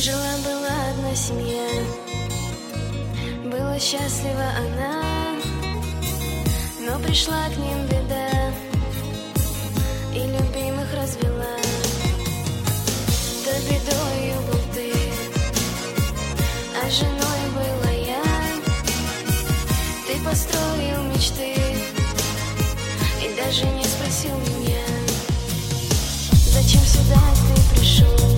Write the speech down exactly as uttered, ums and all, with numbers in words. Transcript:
Жила-была одна семья, была счастлива она, но пришла к ним беда и любимых развела. То бедою был ты, а женой была я. Ты построил мечты и даже не спросил меня, зачем сюда ты пришел.